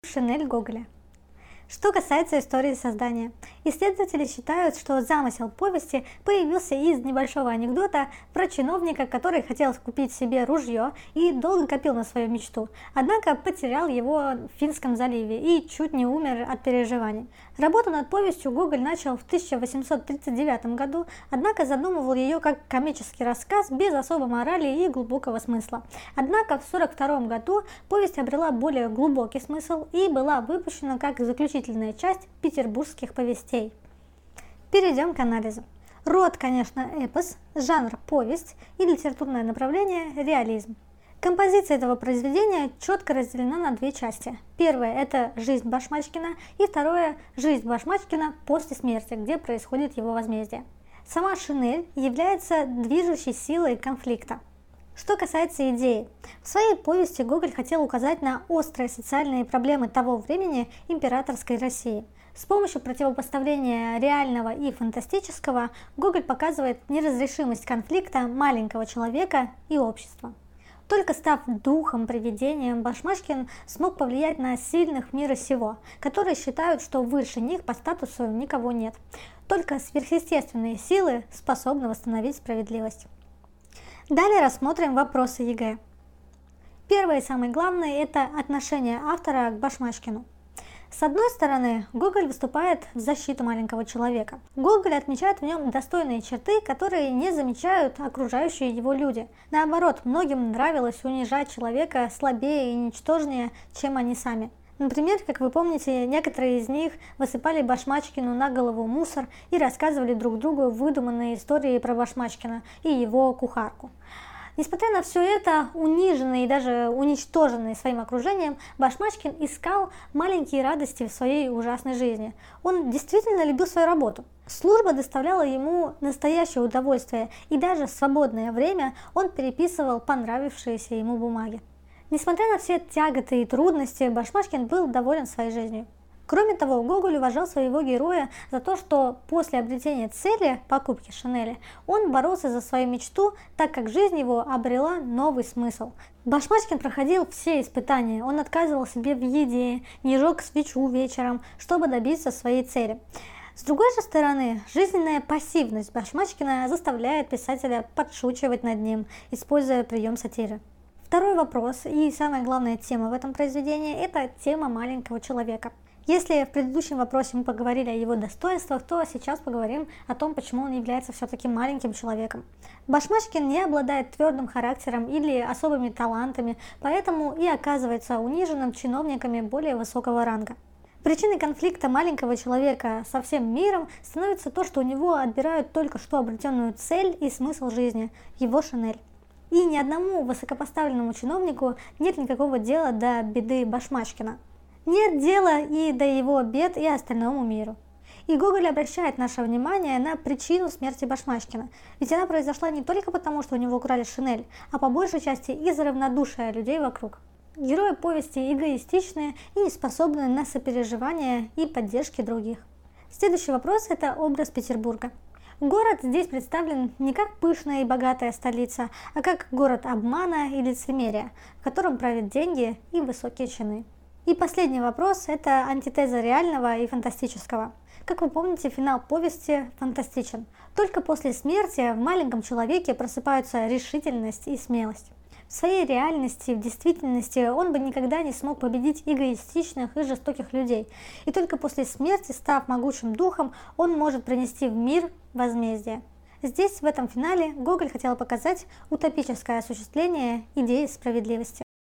Шинель Гоголя. Что касается истории создания, исследователи считают, что замысел повести появился из небольшого анекдота про чиновника, который хотел купить себе ружье и долго копил на свою мечту, однако потерял его в Финском заливе и чуть не умер от переживаний. Работу над повестью Гоголь начал в 1839 году, однако задумывал ее как комический рассказ без особой морали и глубокого смысла. Однако в 1942 году повесть обрела более глубокий смысл и была выпущена как заключительная часть петербургских повестей. Перейдем к анализу. Род, конечно, эпос, жанр повесть и литературное направление реализм. Композиция этого произведения четко разделена на две части. Первая – это жизнь Башмачкина, и второе – жизнь Башмачкина после смерти, где происходит его возмездие. Сама Шинель является движущей силой конфликта. Что касается идеи, в своей повести Гоголь хотел указать на острые социальные проблемы того времени императорской России. С помощью противопоставления реального и фантастического Гоголь показывает неразрешимость конфликта маленького человека и общества. Только став духом-привидением, Башмачкин смог повлиять на сильных мира сего, которые считают, что выше них по статусу никого нет. Только сверхъестественные силы способны восстановить справедливость. Далее рассмотрим вопросы ЕГЭ. Первое и самое главное – это отношение автора к Башмачкину. С одной стороны, Гоголь выступает в защиту маленького человека. Гоголь отмечает в нем достойные черты, которые не замечают окружающие его люди. Наоборот, многим нравилось унижать человека слабее и ничтожнее, чем они сами. Например, как вы помните, некоторые из них высыпали Башмачкину на голову мусор и рассказывали друг другу выдуманные истории про Башмачкина и его кухарку. Несмотря на все это, униженный и даже уничтоженный своим окружением, Башмачкин искал маленькие радости в своей ужасной жизни. Он действительно любил свою работу. Служба доставляла ему настоящее удовольствие, и даже в свободное время он переписывал понравившиеся ему бумаги. Несмотря на все тяготы и трудности, Башмачкин был доволен своей жизнью. Кроме того, Гоголь уважал своего героя за то, что после обретения цели покупки Шинели он боролся за свою мечту, так как жизнь его обрела новый смысл. Башмачкин проходил все испытания, он отказывал себе в еде, не жег свечу вечером, чтобы добиться своей цели. С другой же стороны, жизненная пассивность Башмачкина заставляет писателя подшучивать над ним, используя прием сатиры. Второй вопрос и самая главная тема в этом произведении – это тема маленького человека. Если в предыдущем вопросе мы поговорили о его достоинствах, то сейчас поговорим о том, почему он является все-таки маленьким человеком. Башмачкин не обладает твердым характером или особыми талантами, поэтому и оказывается униженным чиновниками более высокого ранга. Причиной конфликта маленького человека со всем миром становится то, что у него отбирают только что обретенную цель и смысл жизни – его Шинель. И ни одному высокопоставленному чиновнику нет никакого дела до беды Башмачкина. Нет дела и до его бед и остальному миру. И Гоголь обращает наше внимание на причину смерти Башмачкина. Ведь она произошла не только потому, что у него украли Шинель, а по большей части из-за равнодушия людей вокруг. Герои повести эгоистичные и не способны на сопереживание и поддержки других. Следующий вопрос – это образ Петербурга. Город здесь представлен не как пышная и богатая столица, а как город обмана и лицемерия, в котором правят деньги и высокие чины. И последний вопрос – это антитеза реального и фантастического. Как вы помните, финал повести фантастичен. Только после смерти в маленьком человеке просыпаются решительность и смелость. В своей реальности, в действительности он бы никогда не смог победить эгоистичных и жестоких людей. И только после смерти, став могучим духом, он может принести в мир возмездие. Здесь, в этом финале, Гоголь хотел показать утопическое осуществление идеи справедливости.